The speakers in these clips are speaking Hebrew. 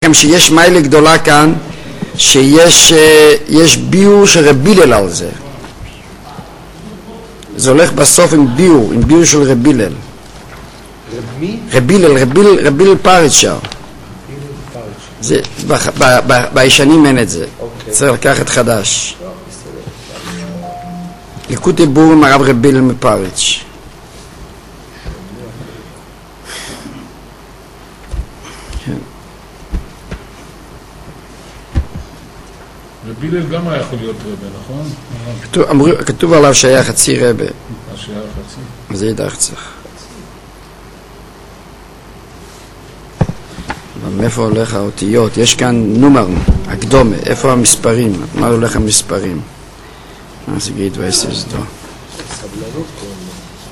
לכם שיש מיילה גדולה כאן, שיש ביור של רבי הלל על זה. זה הולך בסוף עם ביור של רבי הלל. רבי הלל פריצ'ר. זה בישנים אין את זה. צריך לקחת חדש. ליקוטי בור עם הרב רבי הלל מפריץ'. רבי הלל גם היה יכול להיות רבי, נכון? כתוב עליו שהיה חצי רבי. שהיה חצי? זה ידע צריך. מאיפה הולך האותיות? יש כאן נומר, הקדומה, איפה המספרים? מה הולך המספרים? מה זה גיד ועשר זדו? סבלנות קוראים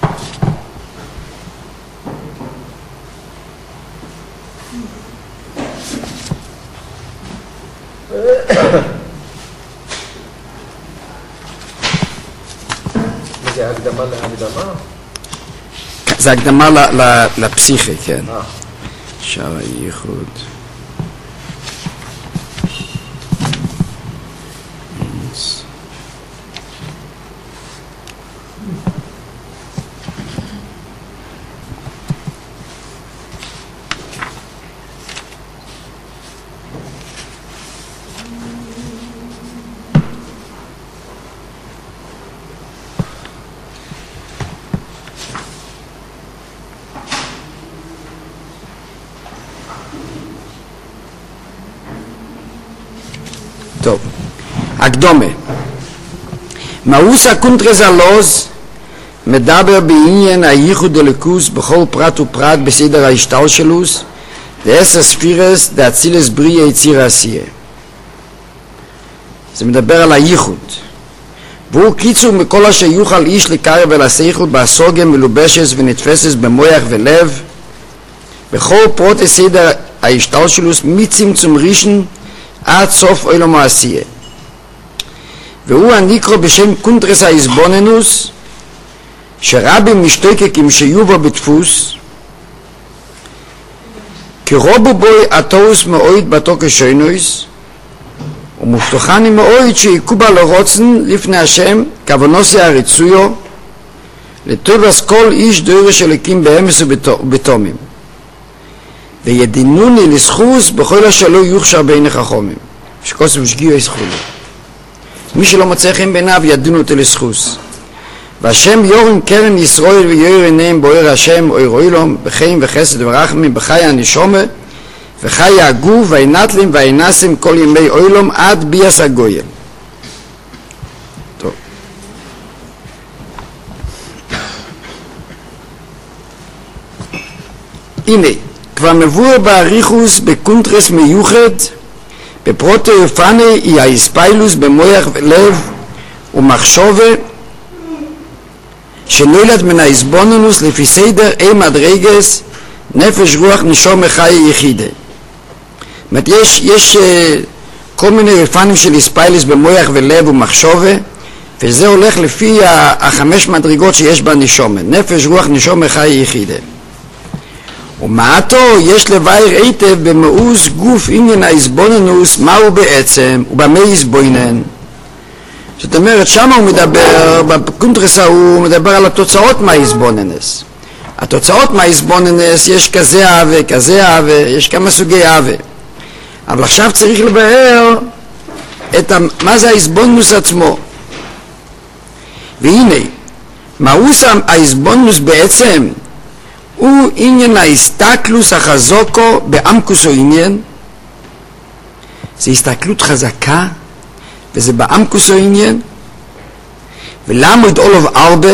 זה הקדמה להקדמה? זה הקדמה לפסיכי, כן. שער הייחוד. טוב, הקדומה. מאוס הקונטרס הלוז מדבר בעניין הייחוד הליכוס בכל פרט ופרט בסדר ההשתלשלוס ועשר ספירס דאצילס בריא יציר עשייה. זה מדבר על הייחוד. והוא קיצור מכל אשר יוכל איש לקרב אל השכל בהסוגם מלובשס ונתפסס במוח ולב בכל פרוט סדר ההשתלשלוס מצמצום ראשון עד סוף עולם העשייה. והוא הנקרא בשם קונטרס ההסבוננוס שרבים משתוקקים שיהיו בו בדפוס כרובו בוי התאוס מאויד בתוקף שוינויס ומובטחני מאויד שיקובה לרוצן לפני השם כוונוסי הרצויו לטובס כל איש דורש אלוקים באמס ובתומים וידינוני לסחוס בכל השלו יוכשר בין החכמים שקוסם שגיעו יסחולו מי שלא מוצא חן בעיניו ידינו אותו לסחוס והשם יורם קרן ישראל ויוער עיניהם בוער השם אוי רוילום בחיים וחסד ורחמים בחיי הנשומה וחיי הגוף והעינתלים והעינסים כל ימי אוילום עד ביאס הגויים. טוב. הנה כבר מבואר באריכוס בקונטרס מיוחד בפרוטו יופני היא האספיילוס במוח ולב ומחשובה שנולד מן ההסבוננוס לפי סדר אי מדרגס נפש רוח נשום חי יחידה. זאת אומרת, יש כל מיני יופנים של אספיילוס במוח ולב ומחשובה וזה הולך לפי החמש מדרגות שיש בנשומה נפש רוח נשום חי יחידה. ומעתו יש לבאר היטב במאוס גוף עניין ההסבוננוס מהו בעצם ובמה יסבונן. זאת אומרת שם הוא מדבר בקונטרס הוא מדבר על התוצאות מההסבוננס. התוצאות מההסבוננס יש כזה אהבה יש כמה סוגי אהבה אבל עכשיו צריך לבאר מה זה ההסבוננוס עצמו. והנה מאוס ההסבוננוס בעצם הוא עניין ההסתכלוס החזוקו בעמקוס או עניין זה הסתכלות חזקה וזה בעמקוס או עניין ולמוד אולוב ארבע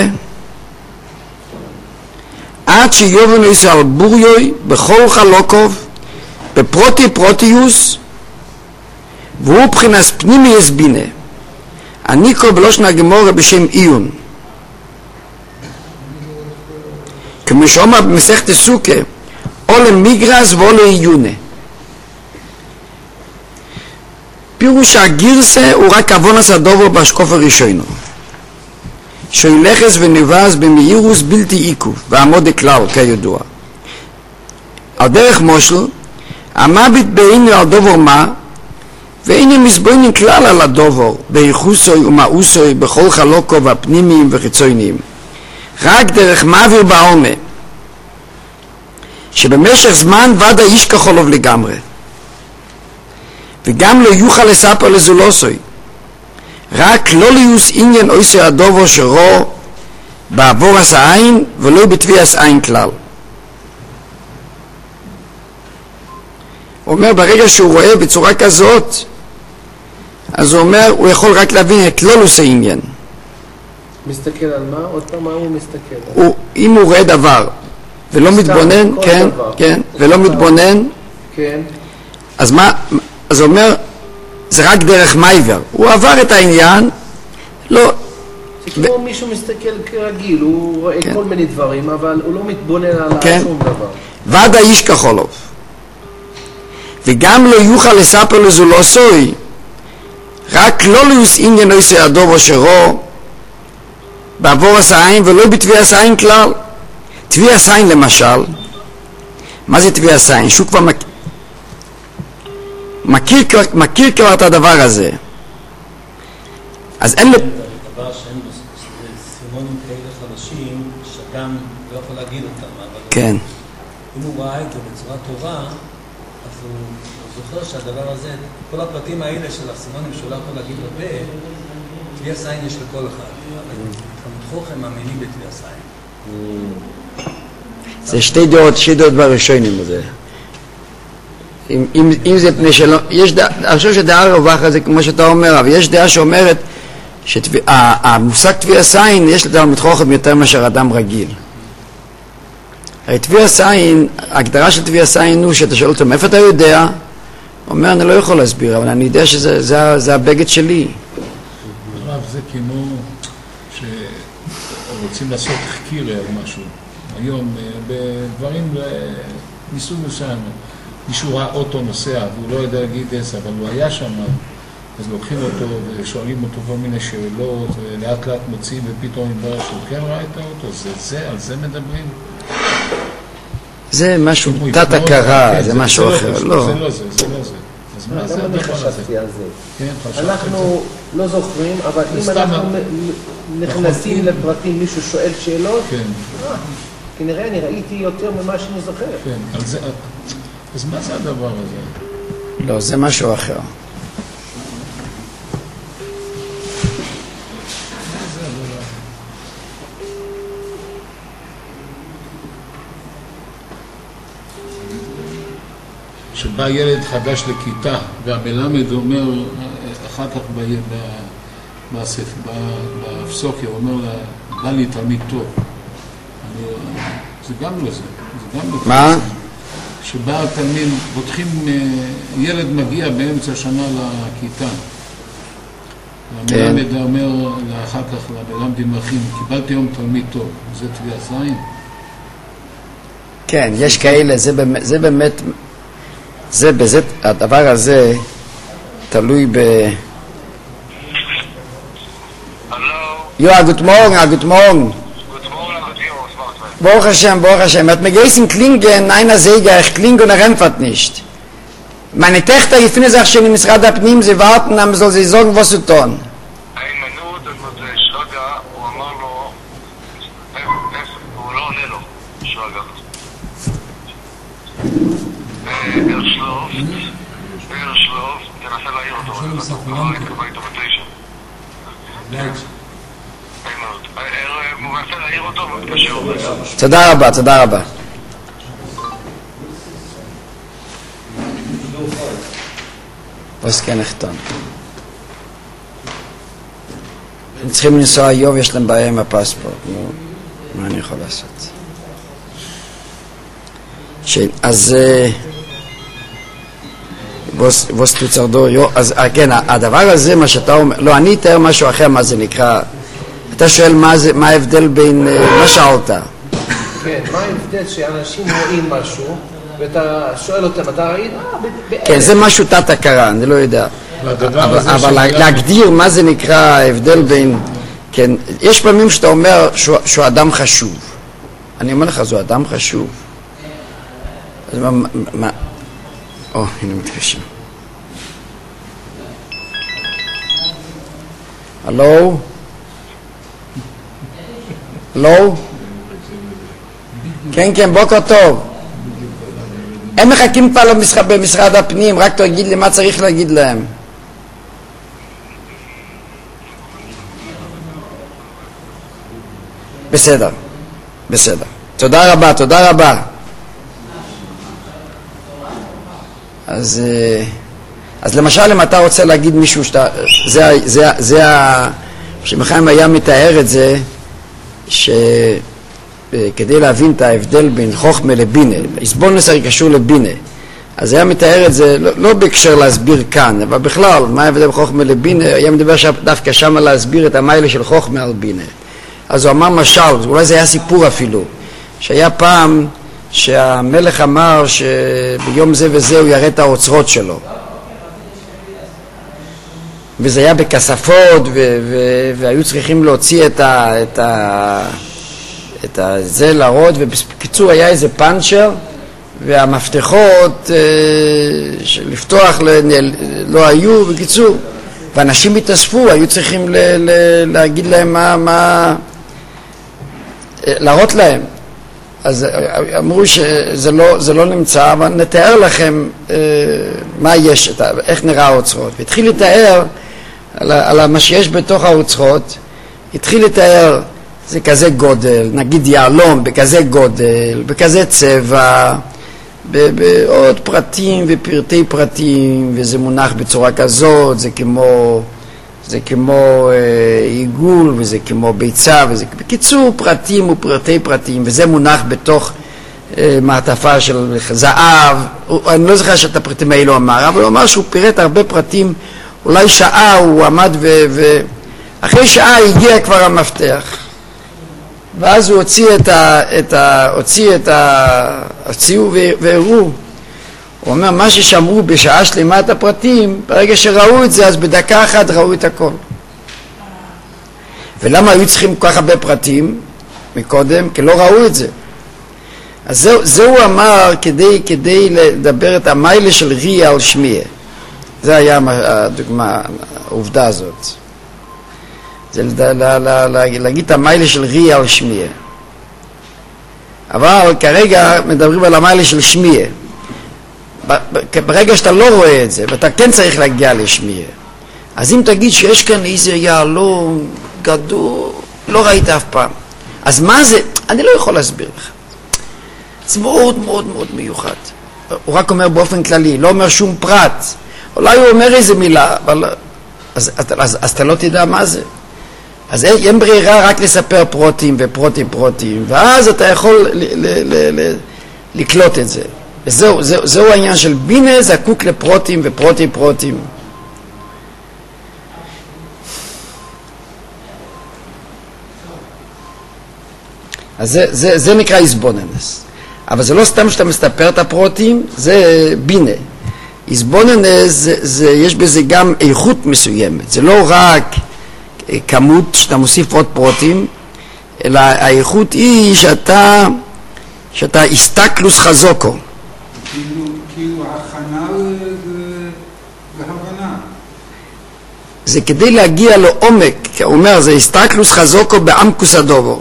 עד שיובנו ישראל בוריוי בכל חלוקוב בפרוטי פרוטיוס והוא בחינס פנימי יסבינה אני קורא בלושן הגמורה בשם עיון כמו שאומר במסכת סוכה או למגרס ואו לעיונה פירוש הגירסה הוא רק אבונס הדובו בשקוף הראשונו שילחס ונבז במהירוס בלתי עיכוב ועמוד הכלל כידוע על דרך מושל המביט בעיני על דובר מה, ואיני מסבוינים כלל על הדובר, בייחוסוי ומאוסוי, בכל חלוקו והפנימיים וחיצוניים. רק דרך מעביר בעלמה, שבמשך זמן ודאי ישכח עליו לגמרי. וגם לא יוכל לספר לזולוסוי, רק לא ליוס עניין אויסוי הדובר שרו בעבור עין ולא בתביעס עין כלל. הוא אומר ברגע שהוא רואה בצורה כזאת, אז הוא אומר הוא יכול רק להבין את לא לוס העניין. מסתכל על מה? עוד פעם מה הוא מסתכל? אם הוא רואה דבר ולא מתבונן, כן, כן, ולא מתבונן, כן. אז הוא אומר זה רק דרך מייבר, הוא עבר את העניין, לא. זה כמו מישהו מסתכל כרגיל, הוא רואה כל מיני דברים, אבל הוא לא מתבונן על שום דבר. ודאי ישכח עליו. וגם לא יוכל לספר לזולוסוי, רק לא ליוס עניין אויסוי הדובר שרו בעבור עין ולא בתביעס עין כלל. תביעס עין למשל, מה זה תביעס עין? שהוא כבר מכיר כבר את הדבר הזה, אז אין דבר שהם סימונים כאלה חדשים שגם לא יכול להגיד אותם, אבל כן. אם הוא ראה איתו בצורה טובה, אז הוא זוכר שהדבר הזה, כל הפרטים האלה של הסימונים שהוא לא יכול להגיד הרבה, תביעס עין יש לכל אחד, אבל תמתחוך הם מאמינים בתביעס עין. זה שתי דעות בראשונים בזה. אם זה פני שלא, אני חושב שדעה רווחת זה כמו שאתה אומר, אבל יש דעה שאומרת שהמושג תביעס עין יש לתלמיד חכם יותר מאשר אדם רגיל. הרי תביעס עין, ההגדרה של תביעס עין הוא שאתה שואל אותו מאיפה אתה יודע? הוא אומר אני לא יכול להסביר, אבל אני יודע שזה הבגד שלי. הרב, זה כמו שרוצים לעשות תחקיר או משהו היום בדברים מסוג מסוים. מישהו ראה אוטו נוסע והוא לא יודע להגיד איזה, אבל הוא היה שם, אז לוקחים אותו ושואלים אותו כל מיני שאלות ולאט לאט מוצאים ופתאום יתברר שהוא כן ראה את האוטו. על זה מדברים? זה משהו תת הכרה, זה משהו אחר. זה לא זה. אז מה זה אני חשבתי על זה. אנחנו לא זוכרים, אבל אם אנחנו נכנסים לפרטים, מישהו שואל שאלות, כנראה אני ראיתי יותר ממה שאני זוכר. כן, על זה... אז מה זה הדבר הזה? לא, זה משהו אחר. שבא ילד חדש לכיתה והמלמד אומר אחר כך בפסוקיה, הוא אומר לה, בא לי תלמיד טוב. זה גם לא זה. מה? שבא תלמיד, פותחים, ילד מגיע באמצע השנה לכיתה. והמלמד אומר לאחר כך למלמדים אחים, קיבלתי היום תלמיד טוב, זה תביעס עין? כן, יש כאלה, זה באמת, הדבר הזה תלוי ב... Guten Morgen. Baruch Hashem. Hat mir geißen klingen, einer Säger, ich klinge und empfängt nicht. Meine Töchter, ich finde es schon im Misrad Apnim, sie warten, dann soll sie sagen, was zu tun. תודה רבה. פוסקי נחתון. הם צריכים לנסוע היום, יש להם בעיה עם הפספורט. מה אני יכול לעשות? אז ווס תוצרדו, אז כן, הדבר הזה, מה שאתה אומר, לא, אני אתאר משהו אחר, מה זה נקרא, אתה שואל מה ההבדל בין, מה שאלת? כן, מה ההבדל שאנשים רואים משהו, ואתה שואל אותם, אתה ראית? כן, זה משהו תת הכרה, אני לא יודע. אבל להגדיר מה זה נקרא ההבדל בין, כן, יש פעמים שאתה אומר שהוא אדם חשוב. אני אומר לך, זו אדם חשוב. הנה מתקשר. הלו? הלו? כן, כן, בוקר טוב. הם מחכים כבר במשרד הפנים, רק תגיד לי מה צריך להגיד להם. בסדר, בסדר. תודה רבה, תודה רבה. אז למשל, אם אתה רוצה להגיד מישהו שאתה... שמחיים היה מתאר את זה, שכדי להבין את ההבדל בין חוכמה לבינה, איסבונוס הרי קשור לבינה, אז היה מתאר את זה, לא בהקשר להסביר כאן, אבל בכלל, מה ההבדל בין חוכמה לבינה, היה מדבר דווקא שמה להסביר את המיילה של חוכמה על בינה. אז הוא אמר משל, אולי זה היה סיפור אפילו, שהיה פעם שהמלך אמר שביום זה וזה הוא יראה את האוצרות שלו. וזה היה בכספות, והיו צריכים להוציא את זה להראות, ובקיצור היה איזה פאנצ'ר, והמפתחות לפתוח לא היו, בקיצור. ואנשים התאספו, היו צריכים להגיד להם להראות להם. אז אמרו שזה לא נמצא, אבל נתאר לכם מה יש, איך נראה האוצרות. והתחיל לתאר על מה שיש בתוך האוצרות, התחיל לתאר, זה כזה גודל, נגיד יעלום בכזה גודל, בכזה צבע, בעוד פרטים ופרטי פרטים, וזה מונח בצורה כזאת, זה כמו עיגול, וזה כמו ביצה, וזה בקיצור פרטים ופרטי פרטים, וזה מונח בתוך מעטפה של זהב. אני לא זוכר שאת הפרטים האלו אמר, אבל הוא אמר שהוא פירט הרבה פרטים, אולי שעה הוא עמד אחרי שעה הגיע כבר המפתח, ואז הוא הוציאו והראו. הוא אומר, מה ששמרו בשעה שלמה את הפרטים, ברגע שראו את זה, אז בדקה אחת ראו את הכל. ולמה היו צריכים כל כך הרבה פרטים מקודם? כי לא ראו את זה. אז זה הוא אמר כדי לדבר את המיילה של ריה על שמיה. זה היה הדוגמה, העובדה הזאת. זה להגיד את המיילה של ריה על שמיה. אבל כרגע מדברים על המיילה של שמיה. ברגע שאתה לא רואה את זה, ואתה כן צריך להגיע לשמיה, אז אם תגיד שיש כאן איזה יעלום גדול, לא ראית אף פעם. אז מה זה? אני לא יכול להסביר לך. זה מאוד מאוד מאוד מיוחד. הוא רק אומר באופן כללי, לא אומר שום פרט. אולי הוא אומר איזה מילה, אבל אז אתה לא תדע מה זה. אז אין ברירה רק לספר פרוטים ופרוטים, ואז אתה יכול לקלוט את זה. וזהו העניין של בינה, זקוק לפרוטים ופרוטים. אז זה נקרא איסבוננס. אבל זה לא סתם שאתה מספר את הפרוטים, זה בינה. איסבוננס, יש בזה גם איכות מסוימת. זה לא רק כמות שאתה מוסיף עוד פרוטים, אלא האיכות היא שאתה הסתכלוס חזוקו. כאילו הכנה והבנה. זה כדי להגיע לעומק, הוא אומר, זה הסתכלוס חזוקו בעמקוס הדובו.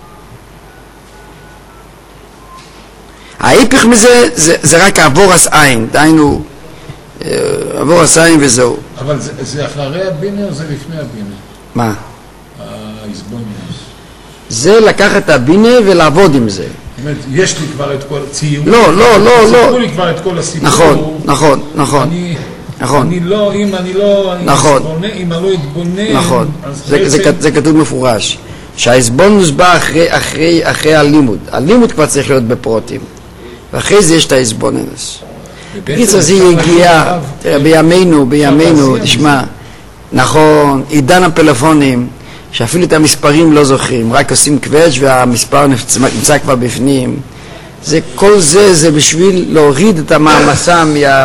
ההיפך מזה, זה רק עבורס עין, דיינו, עבורס עין וזהו. אבל זה אחרי הבינה או זה לפני הבינה? מה? האיסבונוס. זה לקחת את הבינה ולעבוד עם זה. זאת אומרת, יש לי כבר את כל הציור. לא. סיפרו לי כבר את כל הסיפור. נכון. אני לא, אם אני לא אתבונן, נכון. זה כתוב מפורש. שהאיסבונוס בא אחרי הלימוד. הלימוד כבר צריך להיות בפרוטים. ואחרי זה יש את האיסבונוס. בקיצור, זה יגיע בימינו, תשמע, נכון, עידן הפלאפונים, שאפילו את המספרים לא זוכרים, רק עושים קווץ' והמספר נמצא כבר בפנים. כל זה בשביל להוריד את המעמסה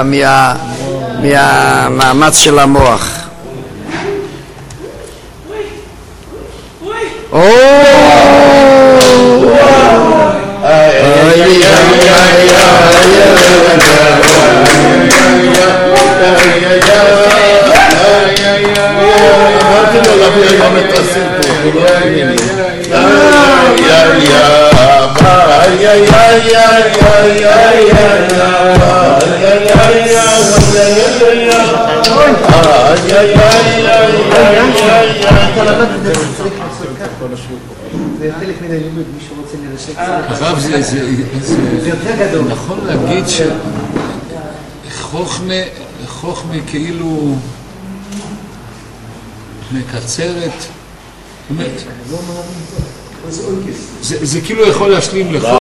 מהמאמץ של המוח. נתתי לו להביא היום את הסרטוט, הוא לא הבין. זה חלק מן הלימוד, מי שרוצה לרשת הרב, זה יותר גדול. נכון להגיד שחוכמה כאילו מקצרת, באמת, זה כאילו יכול להשלים לכל